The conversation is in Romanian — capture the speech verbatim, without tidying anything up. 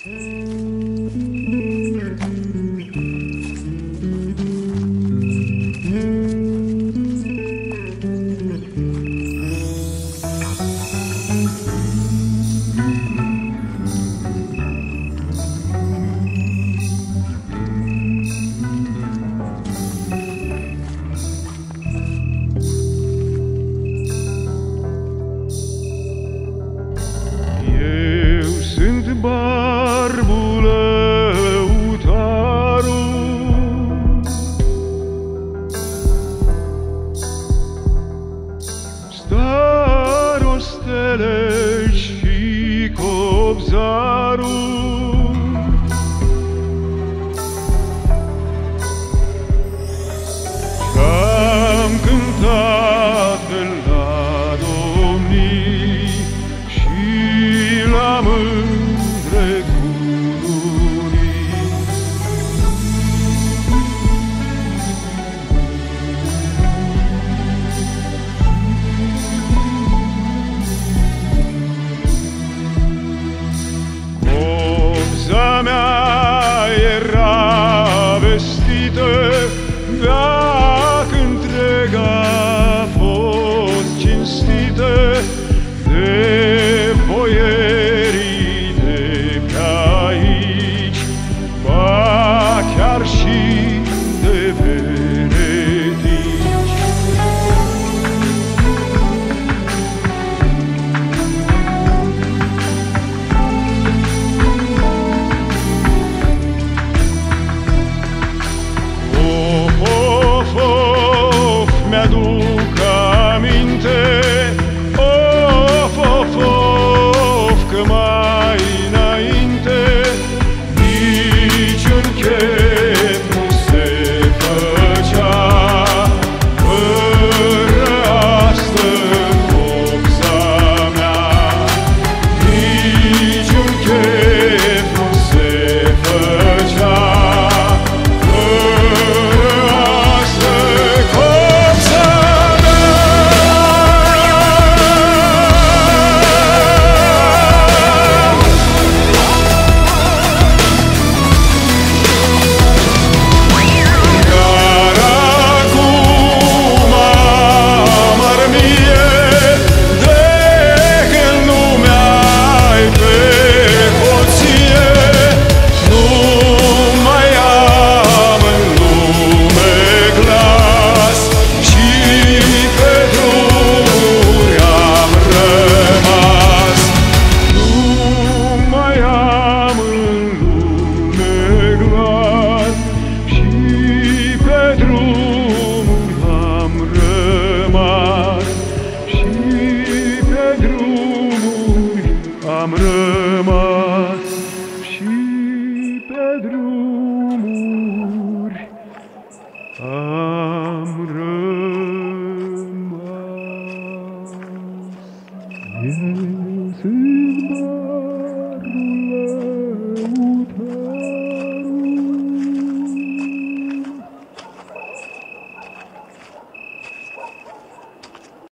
Sunt barbul lăutarul, starostele și cobzarul. Și-am cântat la domnii și la mândre cununii. Cobza mea era vestită, veac întreg a fost cinstită de boierii de pe aici, ba chiar și de benedici. Of, of, of, mi-aduc aminte, of, of, of, că mai înainte niciun chef nu se făcea fără astă cobza mea. Niciun chef nu se făcea am rămas.